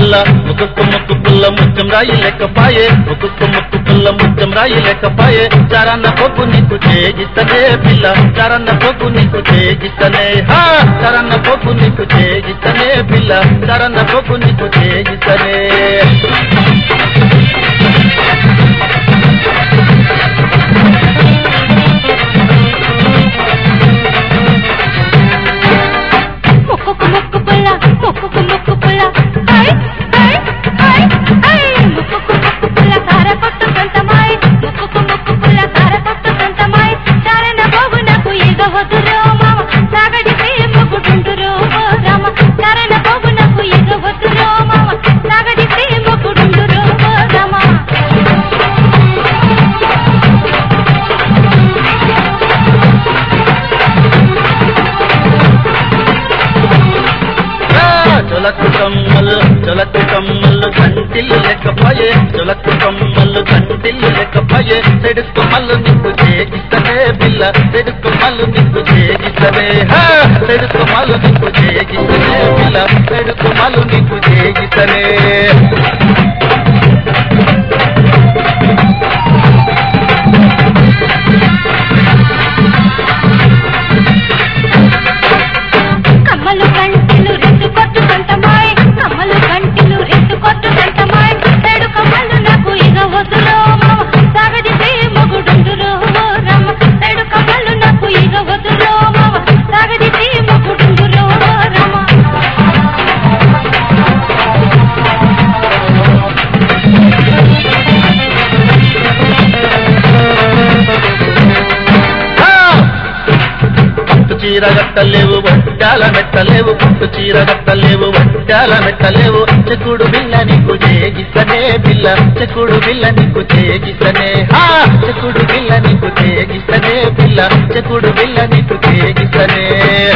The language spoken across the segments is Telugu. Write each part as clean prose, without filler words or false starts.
పుల్ల ముక్కు పుల్ల ముచ్చం రాయి లెక్కపాయే ముక్కు పుల్ల ముచ్చం రాయి లెక్కపాయే చారన్న పొగ్గు నీకు చేగిస్తనే పిల్ల చారన్న పొగ్గు నీకు చేగిస్తనే చారన్న పొగ్గు నీకు చేగిస్తనే పిల్ల చారన్న పొగ్గు నీకు చేగిస్తనే చొలకు కమ్మలు గంటిల్లు లెక్కపాయే చొలకు కమ్మలు గంటిల్లు లెక్కపాయే సెడుకు మల్లు నీకు చేగిస్తనే పిల్ల సెడుకు మల్లు నీకు చేగిస్తనే సెడుకు మల్లు నీకు చేగిస్తనే పిల్ల సెడుకు మల్లు నీకు చేగిస్తనే చీరగట్టలేవు వడ్డాల మెట్టలేవు పుట్టు చీరగట్టలేవు వడ్డాల మెట్టలేవు చెక్కుడు బిల్ల నీకు చేగిస్తనే పిల్ల చెక్కుడు బిల్ల నీకు చేగిస్తనే చెక్కుడు బిల్ల నీకు చేగిస్తనే పిల్ల చెక్కుడు బిల్ల నీకు చేగిస్తనే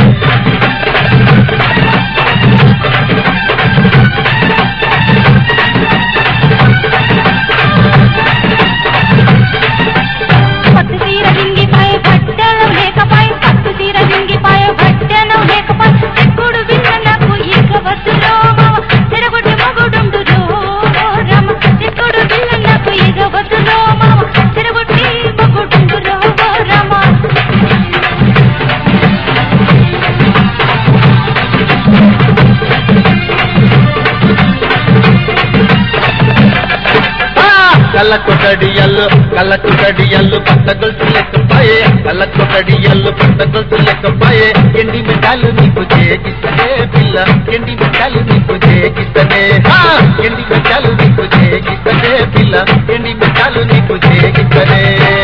కళ్ళకు కడియల్లు పట్ట గొలుసు లెక్కపాయే కళ్ళకు కడియల్లు పట్ట గొలుసు లెక్కపాయే ఎండి మిఠాలు నీకు చేగిస్తనే పిల్ల ఎండి మిఠాలు నీకు చేగిస్తనే ఎండి మిఠాలు నీకు చేగిస్తనే పిల్ల ఎండి మిఠాలు నీకు చేగిస్తనే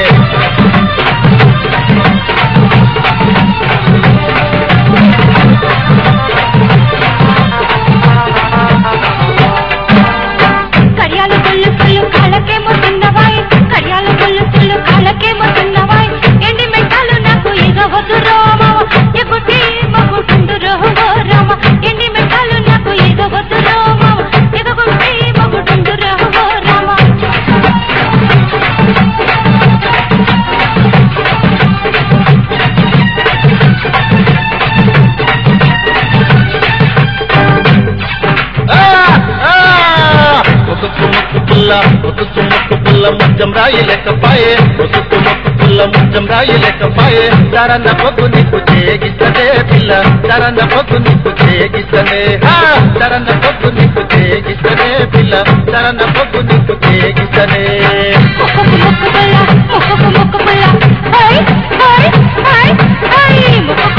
ముక్కు పుల్ల ముచ్చం రాయి లెక్కపాయే ముక్కు పుల్ల ముచ్చం రాయి లెక్కపాయే చారన్న పొగ్గు నీకు చేగిస్తనే పిల్ల చారన్న పొగ్గు నీకు చేగిస్తనే చారన్న పొగ్గు నీకు చేగిస్తనే పిల్ల చారన్న పొగ్గు నీకు చేగిస్తనే ముక్కు పుల్ల